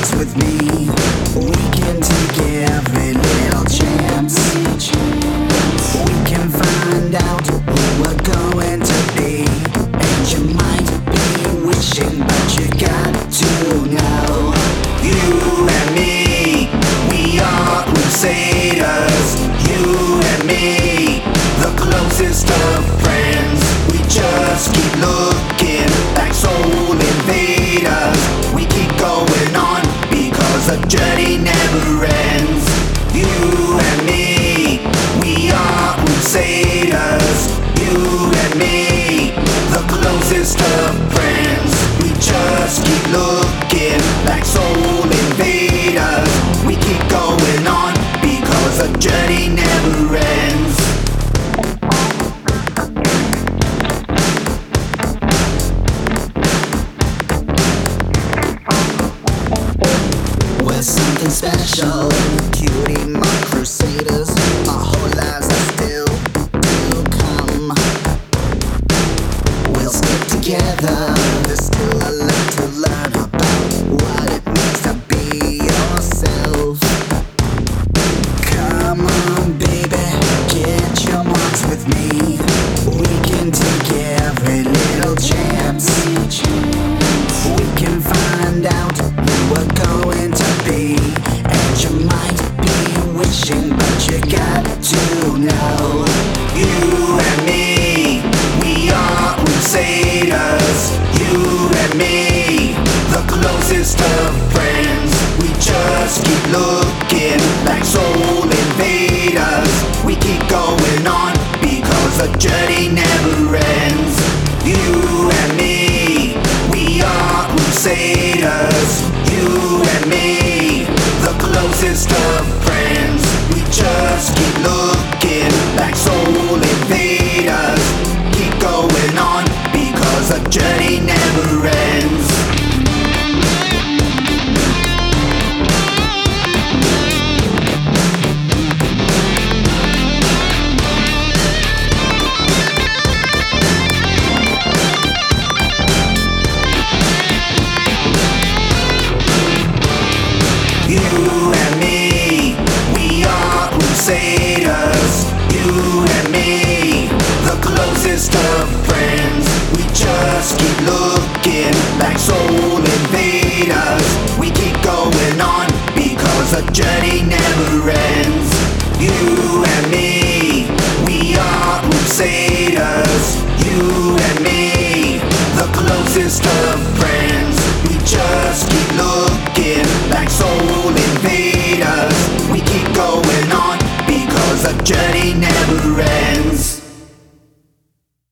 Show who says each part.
Speaker 1: marks with me. We can take every little chance. We can find out who we're going to be. And you might be wishing, but you got to know. You and me, we are crusaders. You and me, the closest of friends. We just keep looking like soul invaders. We keep going on because the journey never ends. You and me, we are crusaders. You and me, the closest of friends. We just keep looking like soul invaders. We keep going on because the journey never ends. We're something special, cutie mark crusaders. Our whole lives are still to come. We'll stick together. There's still a lot to learn about what it means to be yourself. Come on, baby, get your marks with me. We can take every little chance. We can find out who we're going to be. And you might be wishing, but you got to know. You and me, we are crusaders. You and me, the closest of friends. We just keep looking like soul invaders. We keep going on because the journey never ends. You and me, we are crusaders. You and me, the closest of friends. We just keep looking like soul invaders. Keep going on because the journey never ends. You and me, we are crusaders. You and me, the closest of friends. We just keep looking like soul invaders. We keep going on because the journey never ends. You and me, we are crusaders. You and me, the closest of friends. We just keep looking like soul invaders. We keep going on because the journey never ends.